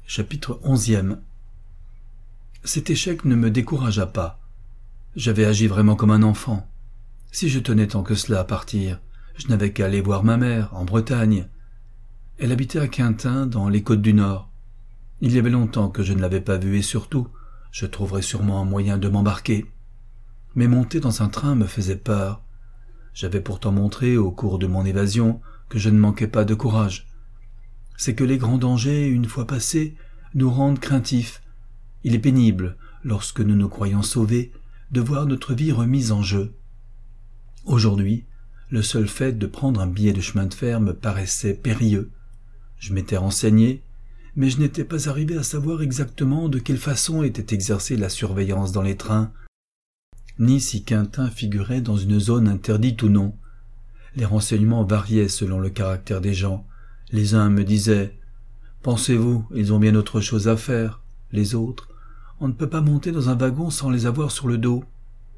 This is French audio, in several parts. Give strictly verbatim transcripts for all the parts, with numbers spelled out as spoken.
Chapitre onzième. Cet échec ne me découragea pas. J'avais agi vraiment comme un enfant. Si je tenais tant que cela à partir, je n'avais qu'à aller voir ma mère, en Bretagne. Elle habitait à Quintin, dans les Côtes du Nord. Il y avait longtemps que je ne l'avais pas vue et surtout, je trouverais sûrement un moyen de m'embarquer. Mais monter dans un train me faisait peur. J'avais pourtant montré, au cours de mon évasion, que je ne manquais pas de courage. C'est que les grands dangers, une fois passés, nous rendent craintifs. Il est pénible, lorsque nous nous croyons sauvés, de voir notre vie remise en jeu. Aujourd'hui, le seul fait de prendre un billet de chemin de fer me paraissait périlleux. Je m'étais renseigné, mais je n'étais pas arrivé à savoir exactement de quelle façon était exercée la surveillance dans les trains, ni si Quintin figurait dans une zone interdite ou non. Les renseignements variaient selon le caractère des gens. Les uns me disaient « Pensez-vous, ils ont bien autre chose à faire ?» Les autres « On ne peut pas monter dans un wagon sans les avoir sur le dos. »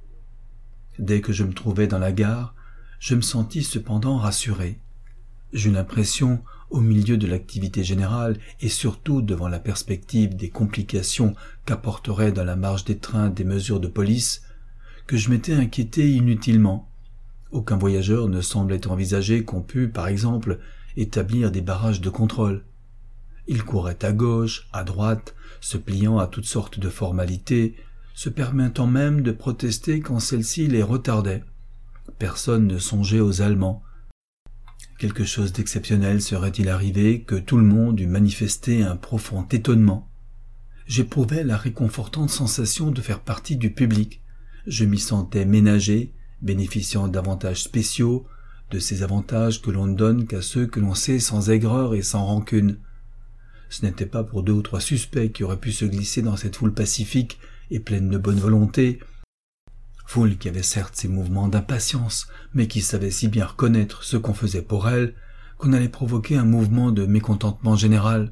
Dès que je me trouvais dans la gare, je me sentis cependant rassuré. J'eus l'impression, au milieu de l'activité générale et surtout devant la perspective des complications qu'apporteraient dans la marche des trains des mesures de police, que je m'étais inquiété inutilement. Aucun voyageur ne semblait envisager qu'on pût, par exemple, établir des barrages de contrôle. Ils couraient à gauche, à droite, se pliant à toutes sortes de formalités, se permettant même de protester quand celles-ci les retardaient. Personne ne songeait aux Allemands. Quelque chose d'exceptionnel serait-il arrivé que tout le monde eût manifesté un profond étonnement. J'éprouvais la réconfortante sensation de faire partie du public. Je m'y sentais ménagé, bénéficiant d'avantages spéciaux, de ces avantages que l'on ne donne qu'à ceux que l'on sait sans aigreur et sans rancune. Ce n'était pas pour deux ou trois suspects qui auraient pu se glisser dans cette foule pacifique et pleine de bonne volonté, foule qui avait certes ses mouvements d'impatience, mais qui savait si bien reconnaître ce qu'on faisait pour elle, qu'on allait provoquer un mouvement de mécontentement général.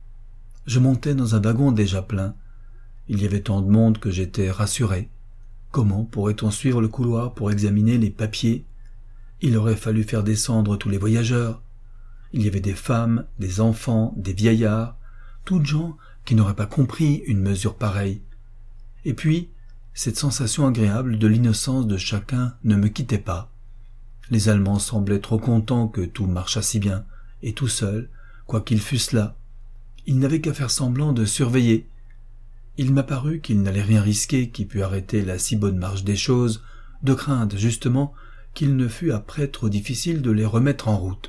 Je montais dans un wagon déjà plein. Il y avait tant de monde que j'étais rassuré. Comment pourrait-on suivre le couloir pour examiner les papiers? Il aurait fallu faire descendre tous les voyageurs. Il y avait des femmes, des enfants, des vieillards, toutes gens qui n'auraient pas compris une mesure pareille. Et puis, cette sensation agréable de l'innocence de chacun ne me quittait pas. Les Allemands semblaient trop contents que tout marchât si bien, et tout seuls, quoiqu'ils fussent là. Ils n'avaient qu'à faire semblant de surveiller. Il m'apparut qu'ils n'allaient rien risquer qui pût arrêter la si bonne marche des choses, de crainte, justement, qu'il ne fût après trop difficile de les remettre en route.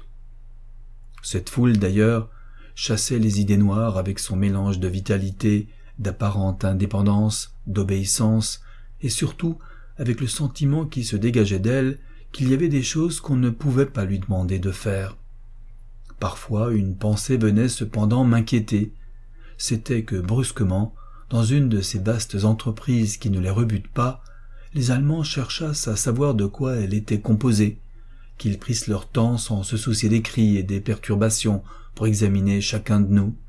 Cette foule, d'ailleurs, chassait les idées noires avec son mélange de vitalité, d'apparente indépendance, d'obéissance, et surtout avec le sentiment qui se dégageait d'elle qu'il y avait des choses qu'on ne pouvait pas lui demander de faire. Parfois, une pensée venait cependant m'inquiéter. C'était que, brusquement, dans une de ces vastes entreprises qui ne les rebutent pas, les Allemands cherchassent à savoir de quoi elle était composée, qu'ils prissent leur temps sans se soucier des cris et des perturbations pour examiner chacun de nous.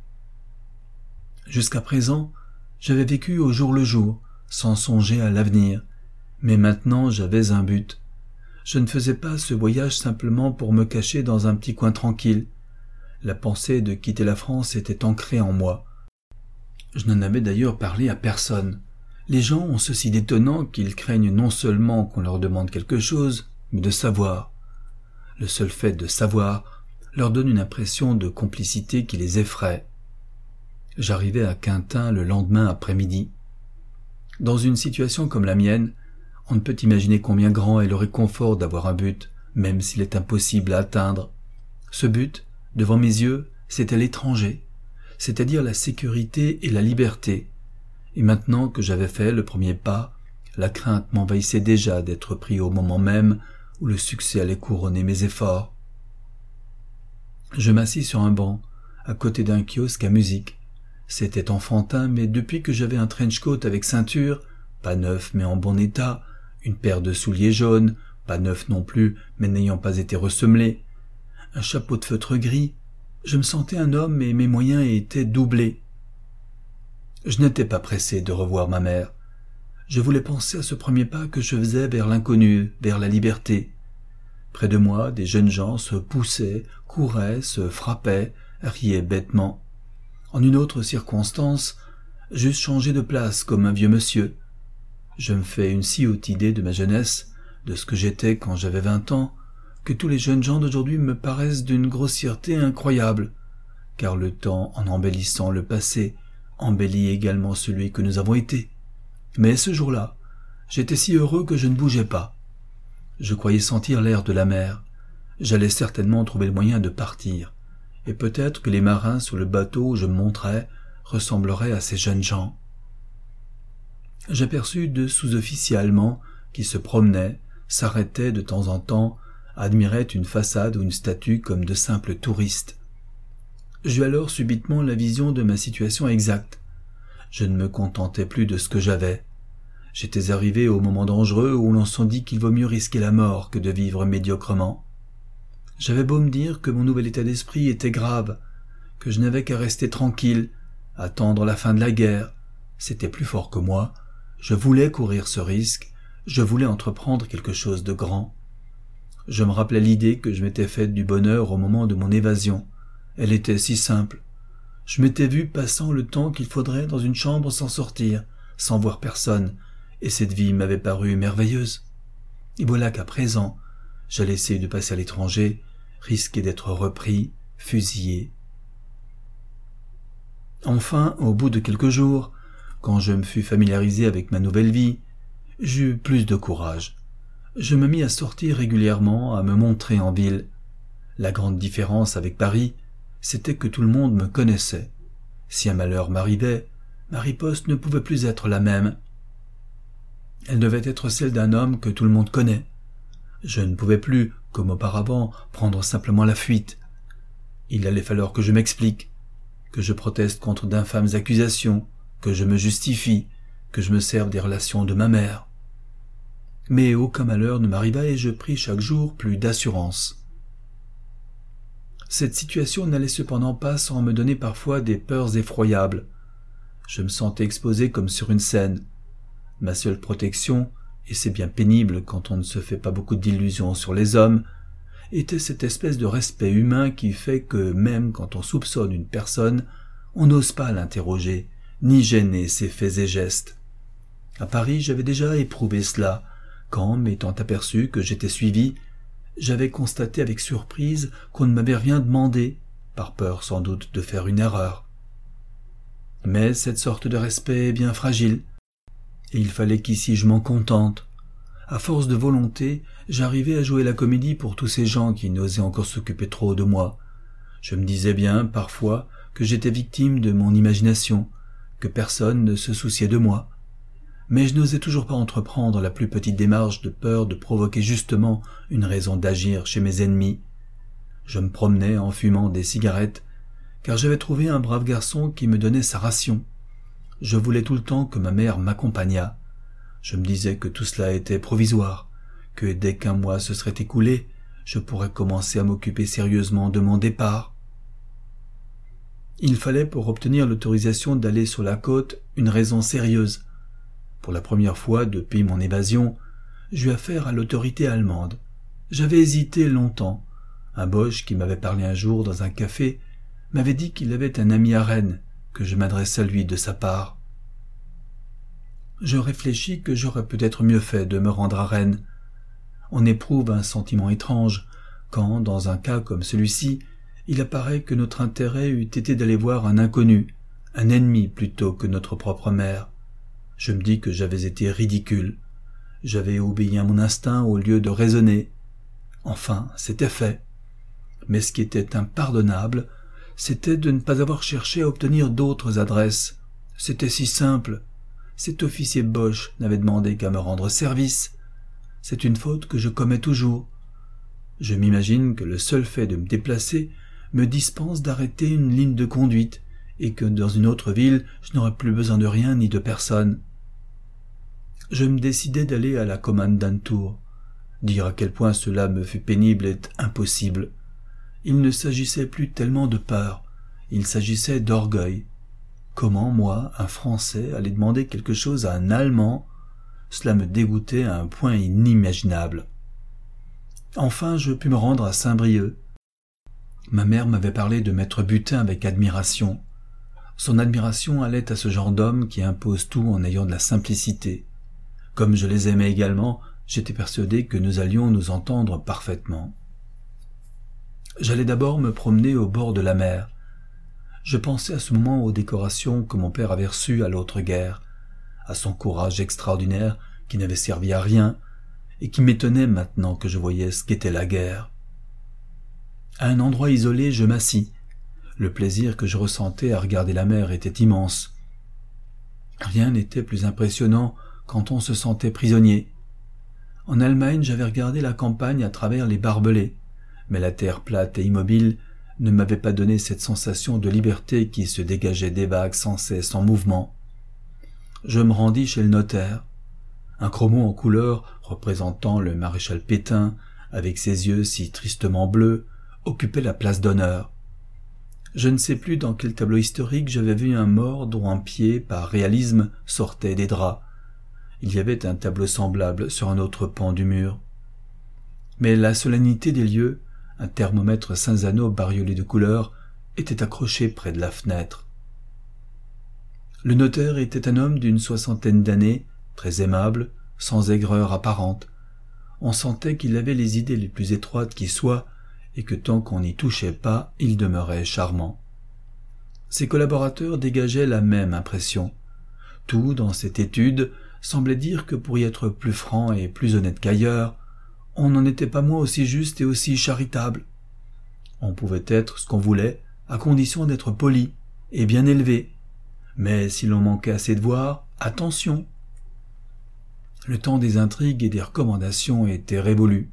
Jusqu'à présent, j'avais vécu au jour le jour, sans songer à l'avenir, mais maintenant j'avais un but. Je ne faisais pas ce voyage simplement pour me cacher dans un petit coin tranquille. La pensée de quitter la France était ancrée en moi. Je n'en avais d'ailleurs parlé à personne. Les gens ont ceci d'étonnant qu'ils craignent non seulement qu'on leur demande quelque chose, mais de savoir. Le seul fait de savoir leur donne une impression de complicité qui les effraie. J'arrivai à Quintin le lendemain après-midi. Dans une situation comme la mienne, on ne peut imaginer combien grand est le réconfort d'avoir un but, même s'il est impossible à atteindre. Ce but, devant mes yeux, c'était l'étranger, c'est-à-dire la sécurité et la liberté. Et maintenant que j'avais fait le premier pas, la crainte m'envahissait déjà d'être pris au moment même où le succès allait couronner mes efforts. Je m'assis sur un banc, à côté d'un kiosque à musique. C'était enfantin, mais depuis que j'avais un trench-coat avec ceinture, pas neuf mais en bon état, une paire de souliers jaunes, pas neufs non plus, mais n'ayant pas été ressemelés, un chapeau de feutre gris, je me sentais un homme et mes moyens étaient doublés. Je n'étais pas pressé de revoir ma mère. Je voulais penser à ce premier pas que je faisais vers l'inconnu, vers la liberté. Près de moi, des jeunes gens se poussaient, couraient, se frappaient, riaient bêtement. En une autre circonstance, j'eusse changé de place comme un vieux monsieur. Je me fais une si haute idée de ma jeunesse, de ce que j'étais quand j'avais vingt ans, que tous les jeunes gens d'aujourd'hui me paraissent d'une grossièreté incroyable, car le temps, en embellissant le passé, embellit également celui que nous avons été. Mais ce jour-là, j'étais si heureux que je ne bougeais pas. Je croyais sentir l'air de la mer. J'allais certainement trouver le moyen de partir, et peut-être que les marins sur le bateau où je me montrais ressembleraient à ces jeunes gens. J'aperçus deux sous-officiers allemands qui se promenaient, s'arrêtaient de temps en temps, admiraient une façade ou une statue comme de simples touristes. J'eus alors subitement la vision de ma situation exacte. Je ne me contentais plus de ce que j'avais. J'étais arrivé au moment dangereux où l'on s'en dit qu'il vaut mieux risquer la mort que de vivre médiocrement. J'avais beau me dire que mon nouvel état d'esprit était grave, que je n'avais qu'à rester tranquille, attendre la fin de la guerre. C'était plus fort que moi. Je voulais courir ce risque, je voulais entreprendre quelque chose de grand. Je me rappelais l'idée que je m'étais faite du bonheur au moment de mon évasion. Elle était si simple. Je m'étais vu passant le temps qu'il faudrait dans une chambre sans sortir, sans voir personne, et cette vie m'avait paru merveilleuse. Et voilà qu'à présent, j'allais essayer de passer à l'étranger, risquer d'être repris, fusillé. Enfin, au bout de quelques jours, quand je me fus familiarisé avec ma nouvelle vie, j'eus plus de courage. Je me mis à sortir régulièrement, à me montrer en ville. La grande différence avec Paris, c'était que tout le monde me connaissait. Si un malheur m'arrivait, ma riposte ne pouvait plus être la même. Elle devait être celle d'un homme que tout le monde connaît. Je ne pouvais plus, comme auparavant, prendre simplement la fuite. Il allait falloir que je m'explique, que je proteste contre d'infâmes accusations, que je me justifie, que je me serve des relations de ma mère. Mais aucun malheur ne m'arriva et je pris chaque jour plus d'assurance. Cette situation n'allait cependant pas sans me donner parfois des peurs effroyables. Je me sentais exposé comme sur une scène. Ma seule protection, et c'est bien pénible quand on ne se fait pas beaucoup d'illusions sur les hommes, était cette espèce de respect humain qui fait que même quand on soupçonne une personne, on n'ose pas l'interroger, ni gêner ses faits et gestes. À Paris, j'avais déjà éprouvé cela, quand, m'étant aperçu que j'étais suivi, j'avais constaté avec surprise qu'on ne m'avait rien demandé, par peur sans doute de faire une erreur. Mais cette sorte de respect est bien fragile, et il fallait qu'ici je m'en contente. À force de volonté, j'arrivais à jouer la comédie pour tous ces gens qui n'osaient encore s'occuper trop de moi. Je me disais bien, parfois, que j'étais victime de mon imagination, que personne ne se souciait de moi. Mais je n'osais toujours pas entreprendre la plus petite démarche de peur de provoquer justement une raison d'agir chez mes ennemis. Je me promenais en fumant des cigarettes, car j'avais trouvé un brave garçon qui me donnait sa ration. Je voulais tout le temps que ma mère m'accompagnât. Je me disais que tout cela était provisoire, que dès qu'un mois se serait écoulé, je pourrais commencer à m'occuper sérieusement de mon départ. Il fallait pour obtenir l'autorisation d'aller sur la côte une raison sérieuse. Pour la première fois depuis mon évasion, j'eus affaire à l'autorité allemande. J'avais hésité longtemps. Un Boche qui m'avait parlé un jour dans un café m'avait dit qu'il avait un ami à Rennes, que je m'adresse à lui de sa part. Je réfléchis que j'aurais peut-être mieux fait de me rendre à Rennes. On éprouve un sentiment étrange quand, dans un cas comme celui-ci, il apparaît que notre intérêt eût été d'aller voir un inconnu, un ennemi plutôt que notre propre mère. Je me dis que j'avais été ridicule. J'avais obéi à mon instinct au lieu de raisonner. Enfin, c'était fait. Mais ce qui était impardonnable, c'était de ne pas avoir cherché à obtenir d'autres adresses. C'était si simple. Cet officier Boche n'avait demandé qu'à me rendre service. C'est une faute que je commets toujours. Je m'imagine que le seul fait de me déplacer me dispense d'arrêter une ligne de conduite et que dans une autre ville, je n'aurai plus besoin de rien ni de personne. Je me décidai d'aller à la Kommandantur. Dire à quel point cela me fut pénible est impossible. Il ne s'agissait plus tellement de peur, il s'agissait d'orgueil. Comment, moi, un Français, allait demander quelque chose à un Allemand? Cela me dégoûtait à un point inimaginable. Enfin, je pus me rendre à Saint-Brieuc. Ma mère m'avait parlé de Maître Butin avec admiration. Son admiration allait à ce genre d'homme qui impose tout en ayant de la simplicité. Comme je les aimais également, j'étais persuadé que nous allions nous entendre parfaitement. J'allais d'abord me promener au bord de la mer. Je pensais à ce moment aux décorations que mon père avait reçues à l'autre guerre, à son courage extraordinaire qui n'avait servi à rien et qui m'étonnait maintenant que je voyais ce qu'était la guerre. À un endroit isolé, je m'assis. Le plaisir que je ressentais à regarder la mer était immense. Rien n'était plus impressionnant quand on se sentait prisonnier. En Allemagne, j'avais regardé la campagne à travers les barbelés, mais la terre plate et immobile ne m'avait pas donné cette sensation de liberté qui se dégageait des vagues sans cesse en mouvement. Je me rendis chez le notaire. Un chromo en couleur représentant le maréchal Pétain, avec ses yeux si tristement bleus, occupait la place d'honneur. Je ne sais plus dans quel tableau historique j'avais vu un mort dont un pied, par réalisme, sortait des draps. Il y avait un tableau semblable sur un autre pan du mur. Mais la solennité des lieux, un thermomètre Cinzano bariolé de couleurs, était accroché près de la fenêtre. Le notaire était un homme d'une soixantaine d'années, très aimable, sans aigreur apparente. On sentait qu'il avait les idées les plus étroites qui soient, et que tant qu'on n'y touchait pas, il demeurait charmant. Ses collaborateurs dégageaient la même impression. Tout, dans cette étude, semblait dire que pour y être plus franc et plus honnête qu'ailleurs, on n'en était pas moins aussi juste et aussi charitable. On pouvait être ce qu'on voulait, à condition d'être poli et bien élevé. Mais si l'on manquait à ses devoirs, attention. Le temps des intrigues et des recommandations était révolu.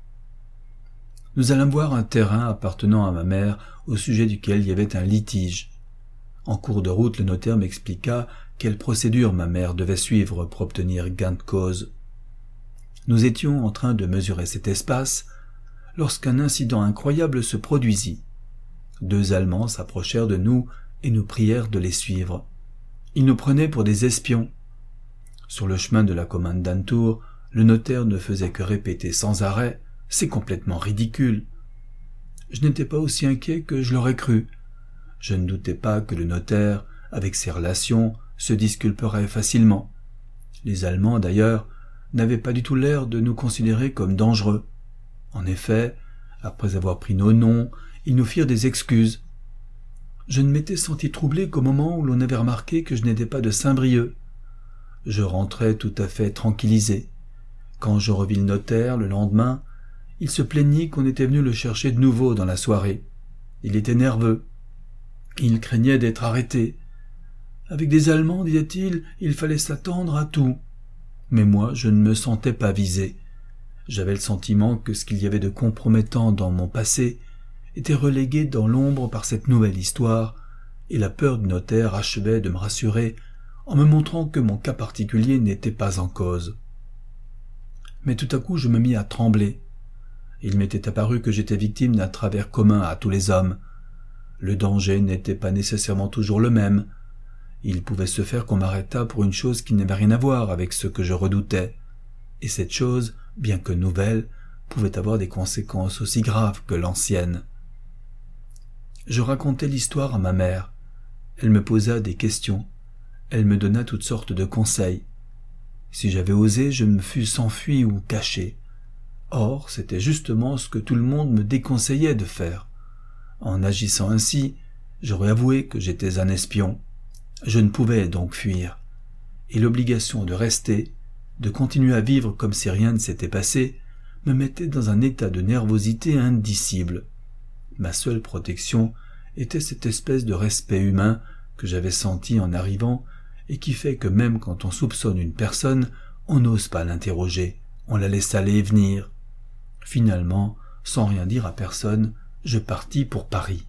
Nous allâmes voir un terrain appartenant à ma mère au sujet duquel il y avait un litige. En cours de route, le notaire m'expliqua quelle procédure ma mère devait suivre pour obtenir gain de cause. Nous étions en train de mesurer cet espace lorsqu'un incident incroyable se produisit. Deux Allemands s'approchèrent de nous et nous prièrent de les suivre. Ils nous prenaient pour des espions. Sur le chemin de la Kommandantur, le notaire ne faisait que répéter sans arrêt « C'est complètement ridicule ». Je n'étais pas aussi inquiet que je l'aurais cru. Je ne doutais pas que le notaire, avec ses relations, se disculperait facilement. Les Allemands, d'ailleurs, n'avaient pas du tout l'air de nous considérer comme dangereux. En effet, après avoir pris nos noms, ils nous firent des excuses. Je ne m'étais senti troublé qu'au moment où l'on avait remarqué que je n'étais pas de Saint-Brieuc. Je rentrais tout à fait tranquillisé. Quand je revis le notaire le lendemain, il se plaignit qu'on était venu le chercher de nouveau dans la soirée. Il était nerveux. Il craignait d'être arrêté. Avec des Allemands, disait-il, il fallait s'attendre à tout. Mais moi, je ne me sentais pas visé. J'avais le sentiment que ce qu'il y avait de compromettant dans mon passé était relégué dans l'ombre par cette nouvelle histoire, et la peur du notaire achevait de me rassurer en me montrant que mon cas particulier n'était pas en cause. Mais tout à coup, je me mis à trembler. Il m'était apparu que j'étais victime d'un travers commun à tous les hommes. Le danger n'était pas nécessairement toujours le même. Il pouvait se faire qu'on m'arrêtât pour une chose qui n'avait rien à voir avec ce que je redoutais. Et cette chose, bien que nouvelle, pouvait avoir des conséquences aussi graves que l'ancienne. Je racontai l'histoire à ma mère. Elle me posa des questions. Elle me donna toutes sortes de conseils. Si j'avais osé, je me fusse enfui ou caché. Or, c'était justement ce que tout le monde me déconseillait de faire. En agissant ainsi, j'aurais avoué que j'étais un espion. Je ne pouvais donc fuir. Et l'obligation de rester, de continuer à vivre comme si rien ne s'était passé, me mettait dans un état de nervosité indicible. Ma seule protection était cette espèce de respect humain que j'avais senti en arrivant et qui fait que même quand on soupçonne une personne, on n'ose pas l'interroger, on la laisse aller et venir. Finalement, sans rien dire à personne, je partis pour Paris.